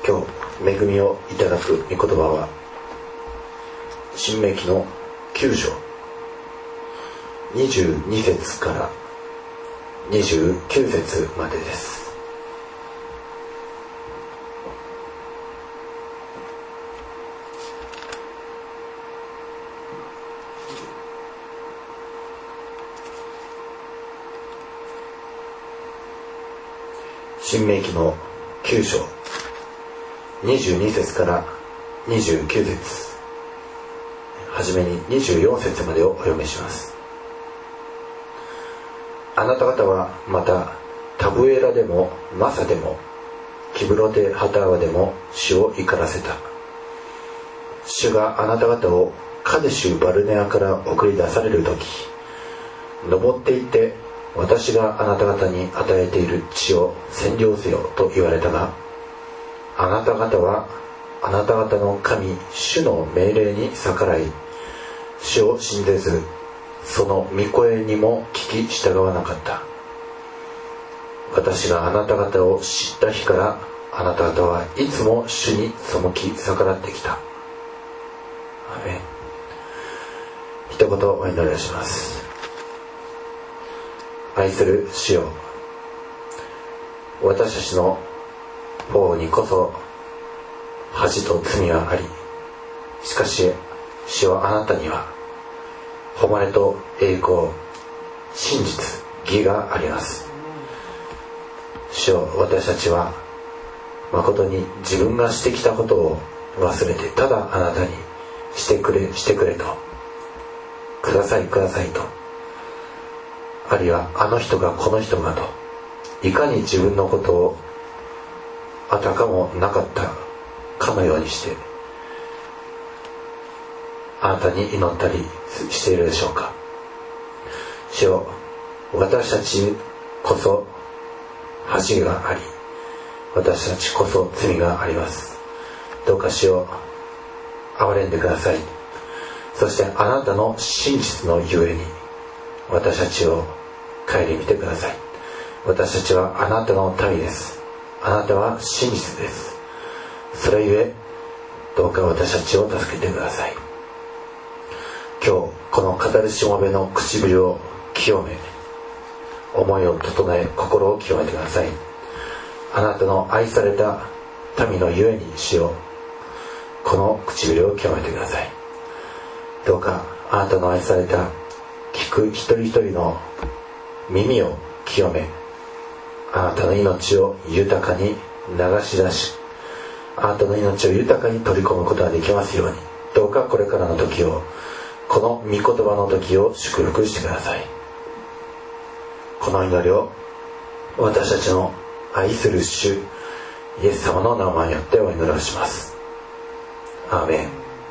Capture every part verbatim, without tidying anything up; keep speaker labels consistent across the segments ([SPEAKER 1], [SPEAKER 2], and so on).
[SPEAKER 1] 今日恵みをいただく御言葉は新明記のきゅう章にじゅうに節からにじゅうきゅう節までです。新明記のきゅう章にじゅうに節からにじゅうきゅう節、はじめににじゅうよん節までをお読みします。あなた方はまたタブエラでもマサでもキブロテハタワでも主を怒らせた。主があなた方をカデシュバルネアから送り出される時、登っていって私があなた方に与えている地を占領せよと言われたが、あなた方はあなた方の神主の命令に逆らい、主を信ぜずその御声にも聞き従わなかった。私があなた方を知った日からあなた方はいつも主に背き逆らってきた。アーメン。一言お祈りをします。愛する主よ、私たちの方にこそ恥と罪があり、しかし主はあなたには誉れと栄光、真実、義があります。主よ、私たちは誠に自分がしてきたことを忘れて、ただあなたにしてくれしてくれと、くださいくださいと、あるいはあの人がこの人がと、いかに自分のことをあたかもなかったかのようにしてあなたに祈ったりしているでしょうか。主よ、私たちこそ恥があり、私たちこそ罪があります。どうか主よ、憐れんでください。そしてあなたの真実のゆえに私たちを顧みてください。私たちはあなたの民です。あなたは真実です。それゆえどうか私たちを助けてください。今日この語るしもべの唇を清め、思いを整え、心を清めてください。あなたの愛された民のゆえに主よ、この唇を清めてください。どうかあなたの愛された聞く一人一人の耳を清め、あなたの命を豊かに流し出し、あなたの命を豊かに取り込むことができますように、どうかこれからの時を、この御言葉の時を祝福してください。この祈りを私たちの愛する主イエス様の名前によってお祈りをします。アーメン。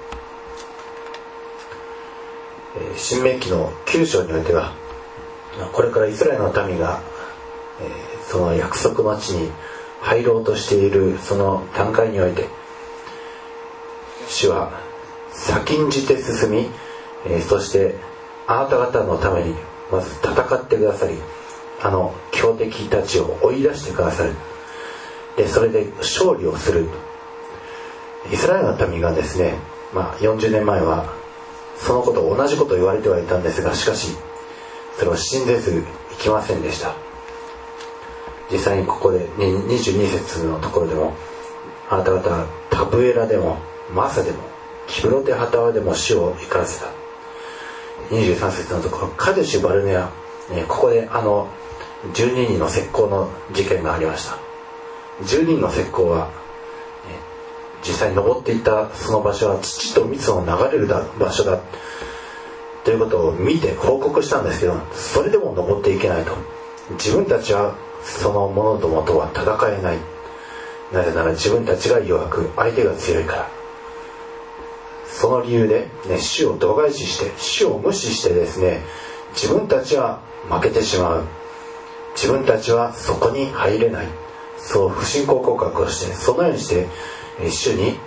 [SPEAKER 1] 新明記のきゅう章においては、これからイスラエルの民がその約束の地に入ろうとしているその段階において、主は先んじて進み、そしてあなた方のためにまず戦ってくださり、あの強敵たちを追い出してくださる。でそれで勝利をする。イスラエルの民がですね、まあ、よんじゅうねんまえはそのことを同じことを言われてはいたんですが、しかしそれを信ぜずいきませんでした。実際にここでにじゅうに節のところでも、あなた方はタブエラでもマサでもキブロテハタワでも主を怒らせた。にじゅうさん節のところ、カデシュバルネア、ここであのじゅうににんの石膏の事件がありました。じゅうにんの石膏は実際に登っていったその場所は土と蜜の流れる場所だということを見て報告したんですけど、それでも登っていけないと。自分たちはその者どもとは戦えない。なぜなら自分たちが弱く相手が強いから。その理由で、ね、主を度外視して主を無視してですね、自分たちは負けてしまう、自分たちはそこに入れない、そう不信仰告白をして、そのようにして主に、えー、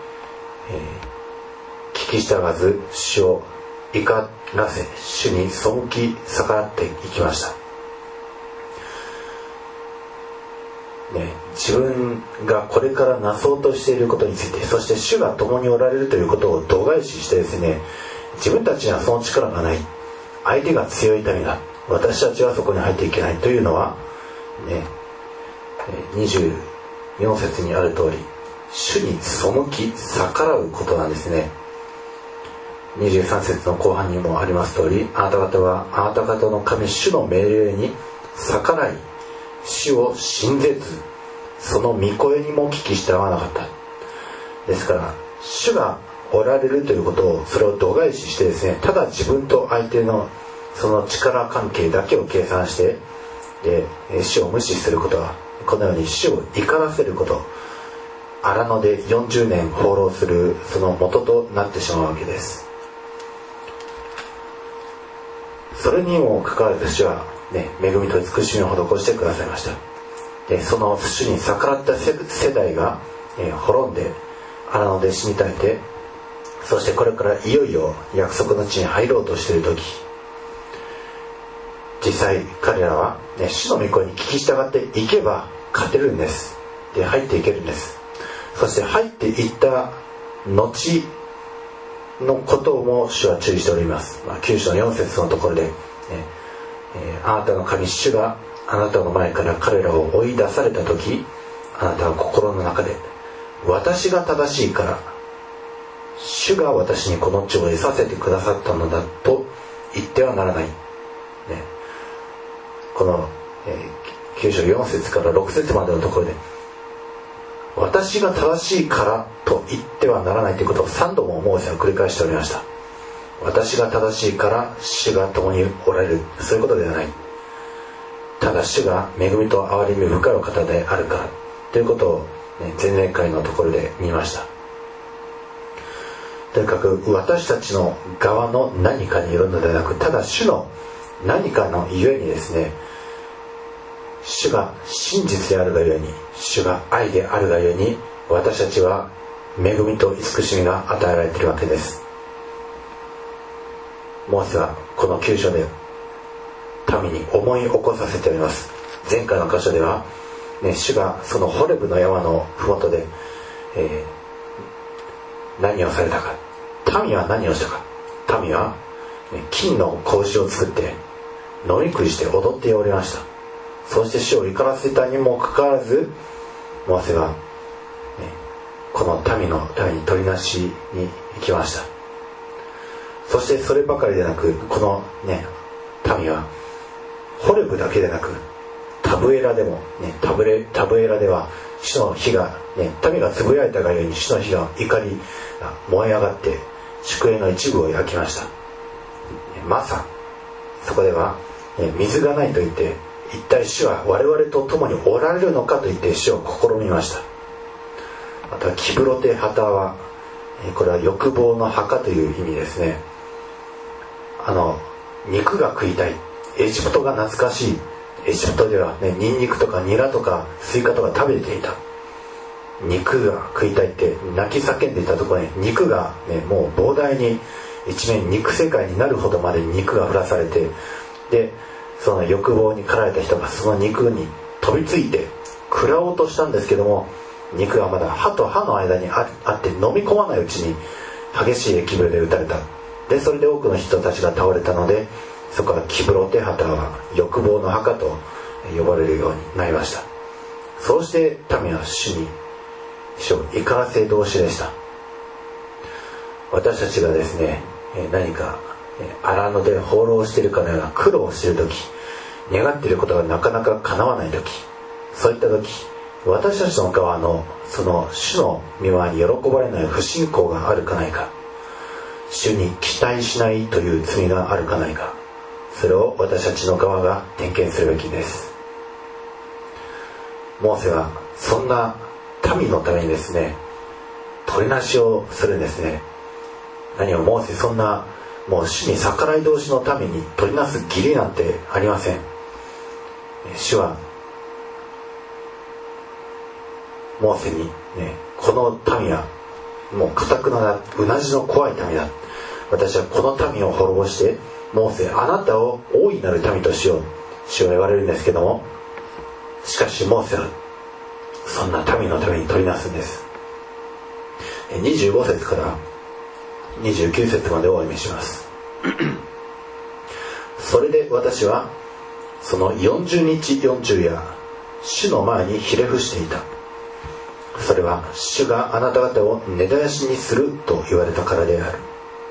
[SPEAKER 1] 聞き従わず主を怒らせ、主に背き逆らっていきました。 ね、自分がこれからなそうとしていることについて、そして主が共におられるということを度外視してですね、自分たちにはその力がない、相手が強い民だ、私たちはそこに入っていけないというのは、ね、にじゅうよん節にある通り、主に背き逆らうことなんですね。にじゅうさん節の後半にもあります通り、あなた方はあなた方の神主の命令に逆らい、主を信ぜず、その御声にも聞き従わなかった。ですから主がおられるということを、それを度外視してですね、ただ自分と相手のその力関係だけを計算して、で主を無視することは、このように主を怒らせること、荒野でよんじゅうねん放浪するその元となってしまうわけです。それにもかかわらず主はね、恵みと慈しみを施してくださいました。でその主に逆らった世代が、えー、滅んで荒野で死に絶えて、そしてこれからいよいよ約束の地に入ろうとしている時、実際彼らは、ね、主の御声に聞き従っていけば勝てるんです。で入っていけるんです。そして入っていった後のことも主は注意しております。まあ、きゅう章のよん節のところで、ねえー、あなたの神主があなたの前から彼らを追い出された時、あなたは心の中で、私が正しいから主が私にこの地を得させてくださったのだと言ってはならない、ね、この、えー、きゅう章よん節からろく節までのところで、私が正しいからと言ってはならないということをさんどもモーセは繰り返しておりました。私が正しいから主が共におられる、そういうことではない。ただ主が恵みと憐れみ深いお方であるからということを、ね、前々回のところで見ました。とにかく私たちの側の何かによるのではなく、ただ主の何かのゆえにですね、主が真実であるがゆえに、主が愛であるがゆえに、私たちは恵みと慈しみが与えられているわけです。モーセはこのきゅう章で民に思い起こさせております。前回の箇所では、ね、主がそのホレブの山の麓で、えー、何をされたか。民は何をしたか。民は、ね、金の格子を作って飲み食いして踊っておりました。そして主を怒らせたにもかかわらず、モーセは、ね、この民のために取りなしに行きました。そしてそればかりでなく、このね、民はホレブだけでなくタブエラでも、ね、タブレタブエラでは主の火が、ね、民がつぶやいたがゆえに主の火が怒りが燃え上がって宿営の一部を焼きました。マサ、そこでは、ね、水がないと言って、一体主は我々と共におられるのかと言って主を試みました。またキブロテハタは、これは欲望の墓という意味ですね。あの肉が食いたい、エジプトが懐かしい。エジプトではね、ニンニクとかニラとかスイカとか食べていた。肉が食いたいって泣き叫んでいたところに、肉が、ね、もう膨大に一面肉世界になるほどまで肉が降らされて、でその欲望に駆られた人がその肉に飛びついて食らおうとしたんですけども、肉がまだ歯と歯の間にあって飲み込まないうちに激しい疫病で打たれた。でそれで多くの人たちが倒れたので、そこはキブロテハタは欲望の墓と呼ばれるようになりました。そうして民は主に主を怒らせ同士でした。私たちがですね、何か荒野で放浪しているかのような苦労をしている時、願っていることがなかなか叶わない時、そういった時、私たちの側のその主の御前に喜ばれない不信仰があるかないか、主に期待しないという罪があるかないか、それを私たちの側が点検するべきです。モーセはそんな民のためにですね、取りなしをするんですね。何をモーセ、そんなもう主に逆らい同士のために取りなす義理なんてありません。主はモーセに、ね、この民はもう固くなだ、うなじの怖い民だ。私はこの民を滅ぼして、モーセ、あなたを大いなる民としよう。主は言われるんですけども、しかしモーセはそんな民のために取りなすんです。にじゅうご節からにじゅうきゅう節までをお読みしますそれで私はそのよんじゅうにちよんじゅう夜、主の前にひれ伏していた。それは主があなた方を根絶やしにすると言われたからである。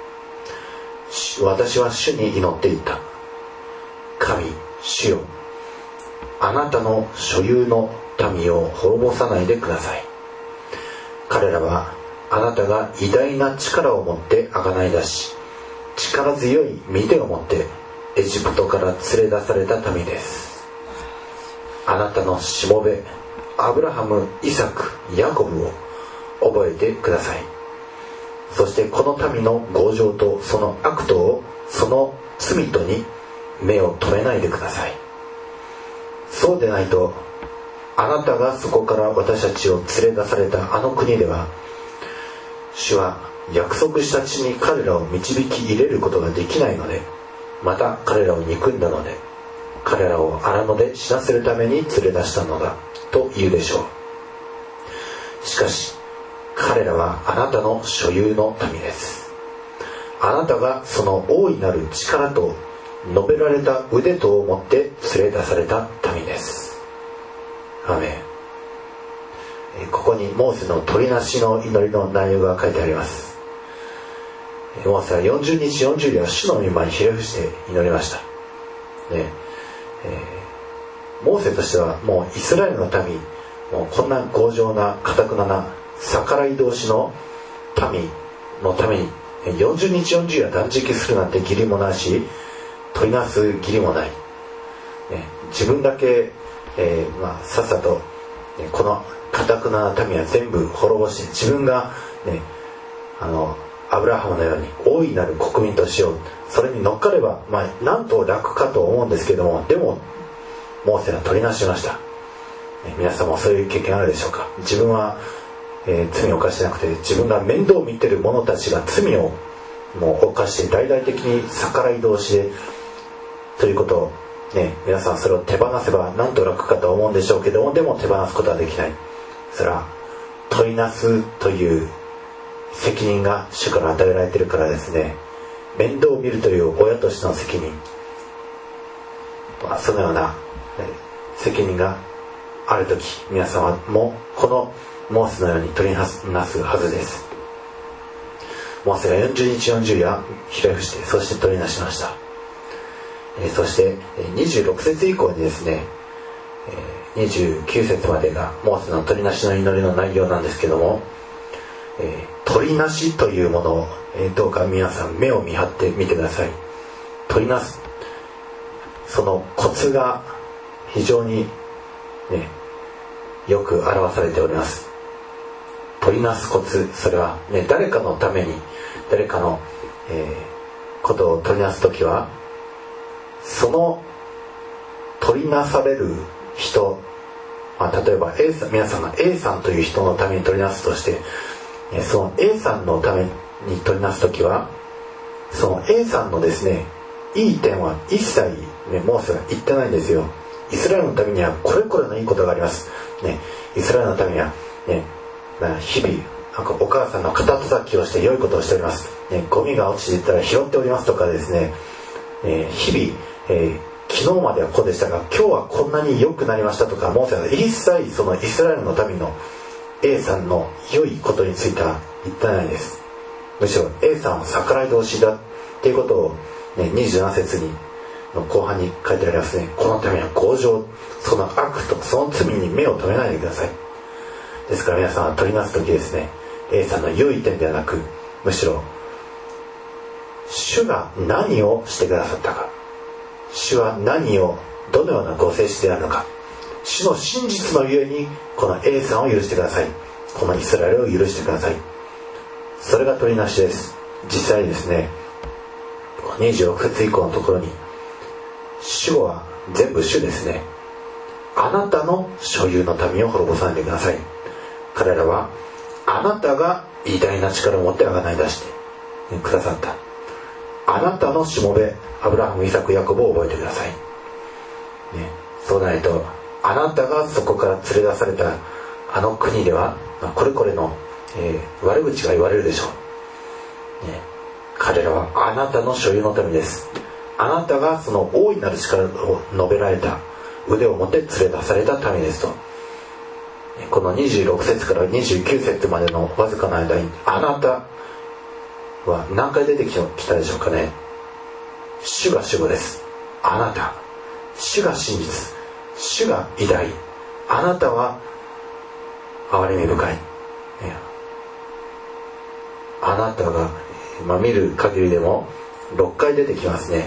[SPEAKER 1] 私は主に祈っていった。神、主よ、あなたの所有の民を滅ぼさないでください。彼らはあなたが偉大な力を持って贖い出し、力強い御手を持ってエジプトから連れ出された民です。あなたのしもべアブラハム、イサク、ヤコブを覚えてください。そしてこの民の強情とその悪党をその罪とに目を留めないでください。そうでないと、あなたがそこから私たちを連れ出されたあの国では、主は約束した地に彼らを導き入れることができないので、また彼らを憎んだので、彼らを荒野で死なせるために連れ出したのだと言うでしょう。しかし彼らはあなたの所有の民です。あなたがその大いなる力と述べられた腕とを持って連れ出された民です。アメン。ここにモーセの取りなしの祈りの内容が書いてあります。モーセはよんじゅうにちよんじゅう夜、主の御前にひれ伏して祈りました、ねえー、モーセとしてはもうイスラエルの民、もうこんな強情な頑なな逆らい同士の民のためによんじゅうにちよんじゅう夜断食するなんて義理もないし、取りなす義理もない、ね、自分だけ、えーまあ、さっさと、ね、この頑なな民は全部滅ぼして、自分が、ね、あのアブラハムのように大いなる国民としよう、それに乗っかれば、まあ、なんと楽かと思うんですけども、でもモーセは取りなしました、ね、皆さんもそういう経験あるでしょうか。自分は、えー、罪を犯してなくて、自分が面倒を見てる者たちが罪をもう犯して大々的に逆らい同士でということを、ね、皆さんそれを手放せばなんと楽かと思うんでしょうけども、でも手放すことはできない。それは取りなすという責任が主から与えられているからですね。面倒を見るという親としての責任、まあ、そのような、えー、責任があるとき、皆様もこのモーセのように取りなすはずです。モーセがよんじゅうにちよんじゅう夜ひれ伏して、そして取りなしました。えー、そしてにじゅうろく節以降にですね、えー、にじゅうきゅう節までがモーセの取りなしの祈りの内容なんですけども、えー、取りなしというものを、えー、どうか皆さん目を見張ってみてください。取りなす、そのコツが非常に、ね、よく表されております。取りなすコツ、それは、ね、誰かのために誰かの、えー、ことを取りなすときは、その取りなされる人、まあ、例えば A さん、皆さんが A さんという人のために取りなすとして、その A さんのために取りなすときは、その A さんのですね、いい点は一切、ね、モーセは言ってないんですよ。イスラエルのためにはこれこれのいいことがあります、ね、イスラエルのためには、ね、日々なんかお母さんの肩叩きをして良いことをしております、ね、ゴミが落ちていったら拾っておりますとかですね、えー、日々、えー、昨日まではこうでしたが今日はこんなに良くなりましたとか、モーセは一切そのイスラエルの民の A さんの良いことについては言ってないです。むしろ A さんは逆らい同士だっていうことを、ね、にじゅうなな節にの後半に書いてありますね。このためには強情、その悪とその罪に目を留めないでください。ですから皆さんは取りなす時ですね、 A さんの良い点ではなく、むしろ主が何をしてくださったか、主は何をどのようなご性質であるのか、主の真実のゆえにこの A さんを許してください、このイスラエルを許してください。それが取りなしです。実際にですね、にじゅうろく節以降のところに、主は全部主ですね。あなたの所有の民を滅ぼさないでください。彼らはあなたが偉大な力を持って贖い出してくださった。あなたのしもべアブラハム、イサク、ヤコブを覚えてください、ね、そうないとあなたがそこから連れ出されたあの国ではこれこれの、えー、悪口が言われるでしょう、ね、彼らはあなたの所有の民です。あなたがその大いなる力を述べられた腕を持って連れ出された民ですと。このにじゅうろく節からにじゅうきゅう節までのわずかな間にあなたは何回出てきたでしょうかね。主が主語です。あなた、主が真実、主が偉大、あなたは憐れみ深い、あなたが、まあ、見る限りでもろっかい出てきますね。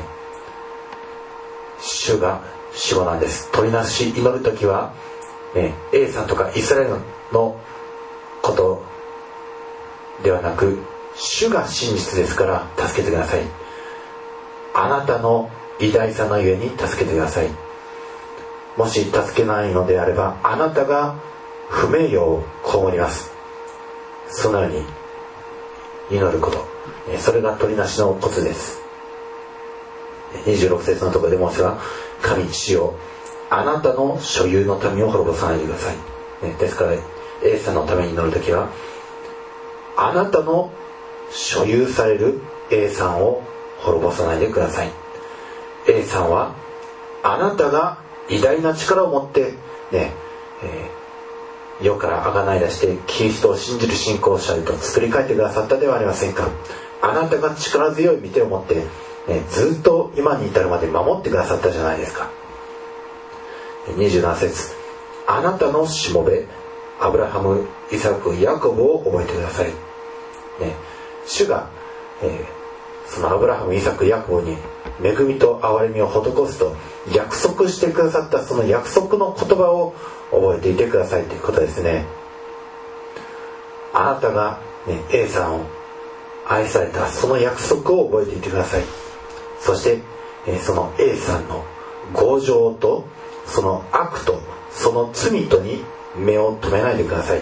[SPEAKER 1] 主が主語なんです。取りなし祈るときは、ね、A さんとかイスラエルのことではなく、主が真実ですから助けてください。あなたの偉大さのゆえに助けてください。もし助けないのであれば、あなたが不名誉を被ります。そのように祈ること、それが取りなしのコツです。にじゅうろく節のところで申すが、神父よ、あなたの所有の民を滅ぼさないでください。ですから A さんのために祈るときは、あなたの所有される A さんを滅ぼさないでください。 A さんはあなたが偉大な力を持ってね、えー、世から贖い出してキリストを信じる信仰者へと作り変えてくださったではありませんか。あなたが力強い御手を持って、ね、ずっと今に至るまで守ってくださったじゃないですか。にじゅうなな節、あなたのしもべアブラハム、イサク、ヤコブを覚えてください、ね、主が、えー、そのアブラハム、イサク、ヤコブに恵みと憐れみを施すと約束してくださった、その約束の言葉を覚えていてくださいということですね。あなたが、ね、A さんを愛されたその約束を覚えていてください。そして、えー、その A さんの強情とその悪とその罪とに目を留めないでください。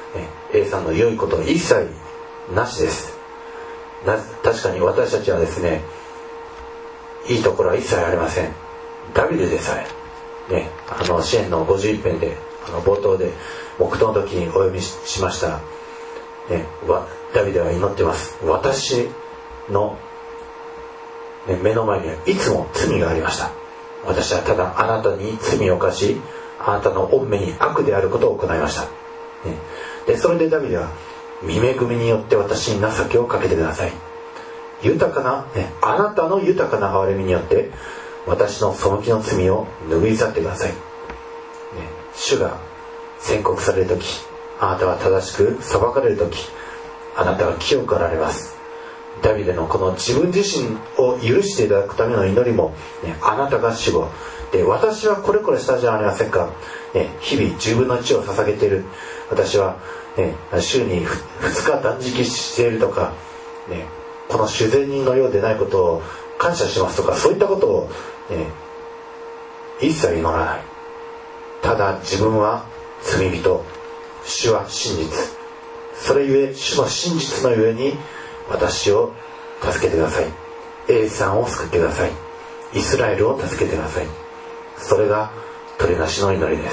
[SPEAKER 1] A さんの良いことは一切なしです。な確かに私たちはですね、いいところは一切ありません。ダビデでさえ、ね、あの詩篇のごじゅういち編であの冒頭で黙祷の時にお読み し, しました、ね、ダビデは祈ってます。私の、ね、目の前にはいつも罪がありました。私はただあなたに罪を犯し、あなたの御目に悪であることを行いました、ね、でそれでダビデは、御恵みによって私に情けをかけてください。豊かな、ね、あなたの豊かな憐れみによって私の背きの罪を拭い去ってください、ね、主が宣告されるとき、あなたは正しく裁かれるとき、あなたは清くあられます。ダビデのこの自分自身を許していただくための祈りも、ね、あなたが主語で、私はこれこれしたじゃありませんか、ね、日々じゅうぶんのいちを捧げている、私は、ね、週にふつか断食しているとか、ね、この主善人のようでないことを感謝しますとか、そういったことを、ね、一切祈らない。ただ自分は罪人、主は真実、それゆえ主の真実のゆえに私を助けてください。 A さんを救ってください。イスラエルを助けてください。それが取りなしの祈りです。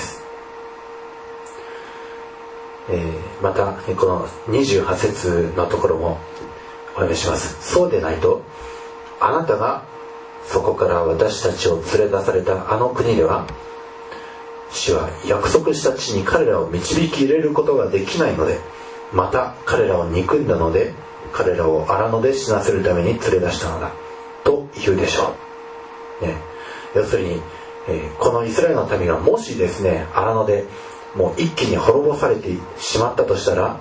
[SPEAKER 1] えー、またこのにじゅうはち節のところもお読みします。そうでないと、あなたがそこから私たちを連れ出されたあの国では、主は約束した地に彼らを導き入れることができないので、また彼らを憎んだので彼らを荒野で死なせるために連れ出したのだと言うでしょう、ね、要するに、えー、このイスラエルの民がもしですね、荒野でもう一気に滅ぼされてしまったとしたら、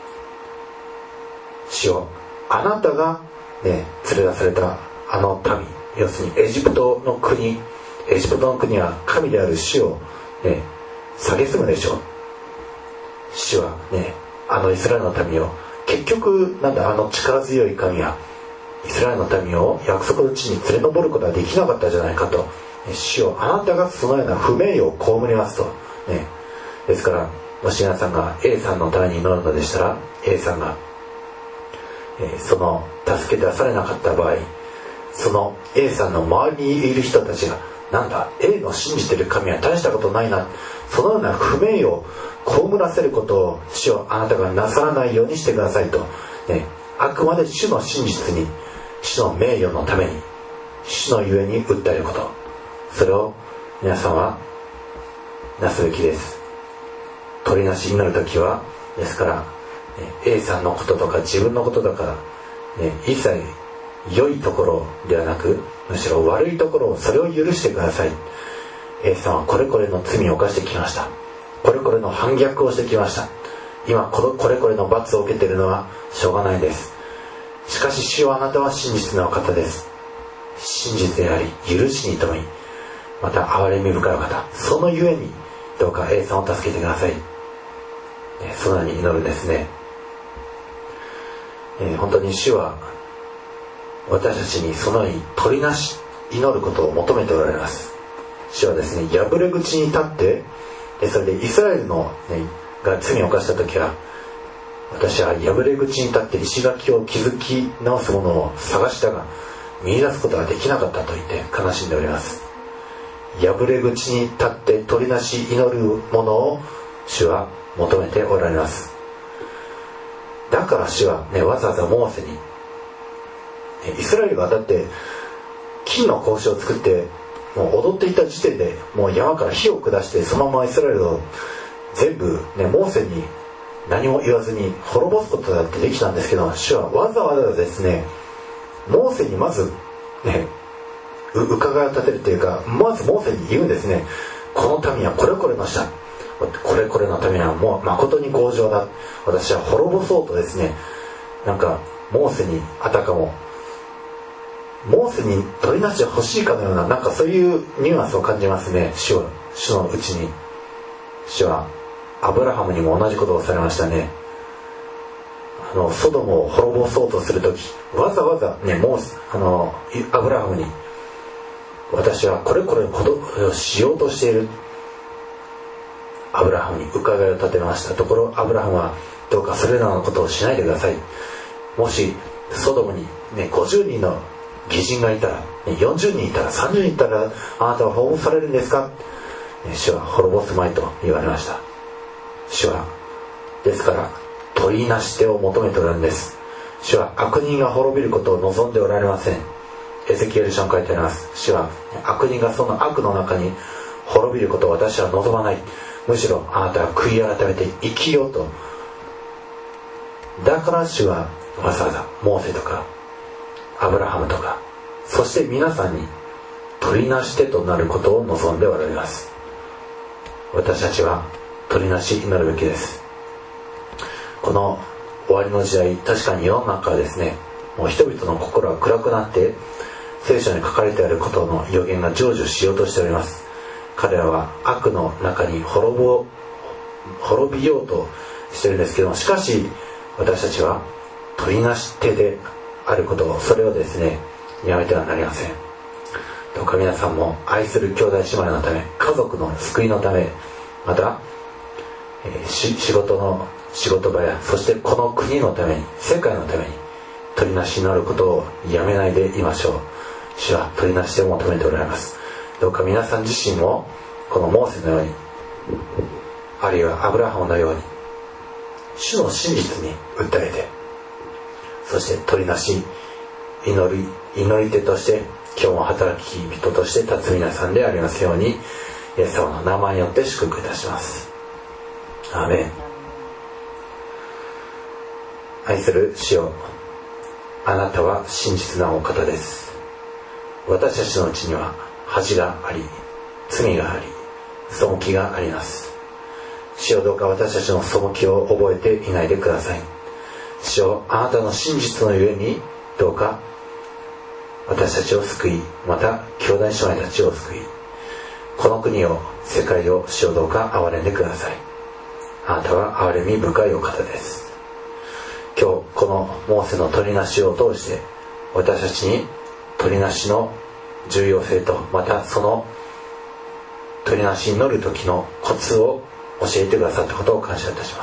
[SPEAKER 1] 主よ、あなたが、ね、連れ出されたあの民、要するにエジプトの国、エジプトの国は神である主を、ね、蔑むでしょう。主はね、あのイスラエルの民を、結局なんだ、あの力強い神はイスラエルの民を約束の地に連れ上ることはできなかったじゃないかと。主よ、あなたがそのような不名誉を被りますと、ね、ですからもし皆さんが A さんのために祈るのでしたら、 A さんが、えー、その助け出されなかった場合、その A さんの周りにいる人たちがなんだ A の信じてる神は大したことないな、そのような不名誉を被らせることを主をあなたがなさらないようにしてくださいと、ね、あくまで主の真実に、主の名誉のために、主のゆえに訴えること、それを皆さんはなすべきです。取りなし祈るときはですから、ね、A さんのこととか自分のことだから、ね、一切良いところではなく、むしろ悪いところを、それを許してください。 A さんはこれこれの罪を犯してきました、これこれの反逆をしてきました、今これこれの罰を受けているのはしょうがないです。しかし主はあなたは真実のお方です。真実であり許しに富み、また憐れみ深いお方、そのゆえにどうか A さんを助けてください。そのように祈るんですね。えー、本当に主は私たちにそのように取りなし祈ることを求めておられます。主はですね、破れ口に立って、それでイスラエルの、ね、が罪を犯した時は、私は破れ口に立って石垣を築き直すものを探したが見出すことができなかったと言って悲しんでおります。破れ口に立って取りなし祈るものを主は求めておられます。だから主は、ね、わざわざモーセに、イスラエルがだって金の格子を作ってもう踊っていた時点でもう山から火を下して、そのままイスラエルを全部、ね、モーセに何も言わずに滅ぼすことだってできたんですけど、主はわざわざですね、モーセにまずねう伺いを立てるというか、まずモーセに言うんですね。この民はこれこれのした、これこれの民はもう誠に強情だ、私は滅ぼそうとですね、なんかモーセにあたかもモーセに取りなしてほしいかのような、なんかそういうニュアンスを感じますね。主は主のうちに、主はアブラハムにも同じことをされましたね。あのソドムを滅ぼそうとするとき、わざわざね、モーセあのアブラハムに、私はこれこれのことをしようとしている、アブラハムに伺いを立てましたところ、アブラハムはどうかそれらのことをしないでください。もしソドムに、ね、ごじゅうにんの義人がいたら、よんじゅうにんいたら、さんじゅうにんいたら、あなたは滅ぼされるんですか。主は滅ぼすまいと言われました。主はですから取りなし手を求めておられるんです。主は悪人が滅びることを望んでおられません。エゼキエル書に書いてあります。主は悪人がその悪の中に滅びることを私は望まない、むしろあなたは悔い改めて生きようと。だから主はわざわざモーセとかアブラハムとか、そして皆さんに取りなし手となることを望んでおられます。私たちは取りなし祈るべきです。この終わりの時代、確かに世の中はですね、もう人々の心は暗くなって、聖書に書かれてあることの予言が成就しようとしております。彼らは悪の中に滅ぼ滅びようとしているんですけども、しかし私たちは取りなし手であることを、それをですねやめてはなりません。どうか皆さんも愛する兄弟姉妹のため、家族の救いのため、また、えー、仕事の仕事場や、そしてこの国のために、世界のために取りなしになることをやめないでいましょう。主は取りなしで求めておられます。どうか皆さん自身もこのモーセのように、あるいはアブラハムのように、主の真実に訴えて、そして取りなし祈り祈り手として今日も働き人として立つ皆さんでありますように、イエス様の名前によって祝福いたします。アーメン。愛する主よ、あなたは真実なお方です。私たちのうちには恥があり、罪があり、背きがあります。主よ、どうか私たちの背きを覚えていないでください。主よ、あなたの真実のゆえにどうか私たちを救い、また兄弟姉妹たちを救い、この国を、世界を、主よ、どうか憐れんでください。あなたは憐れみ深いお方です。今日このモーセの取りなしを通して、私たちに取りなしの重要性と、またその取りなしに乗る時のコツを教えてくださったことを感謝いたします。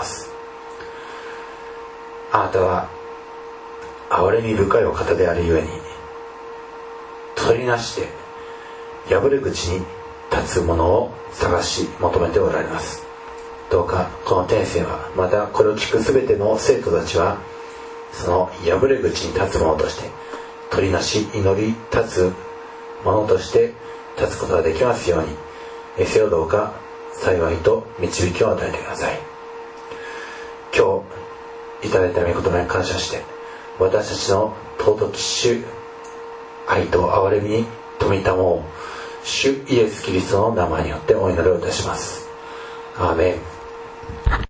[SPEAKER 1] あなたは憐れみ深いお方であるゆえに、取りなして破れ口に立つものを探し求めておられます。どうかこの天性は、またこれを聞くすべての生徒たちは、その破れ口に立つものとして、取りなし祈り立つものとして立つことができますように、えせよどうか幸いと導きを与えてください。今日いただいた御言葉に感謝して、私たちの尊き主愛と憐れみに富みたもう主イエスキリストの名前によってお祈りをいたします。アーメン。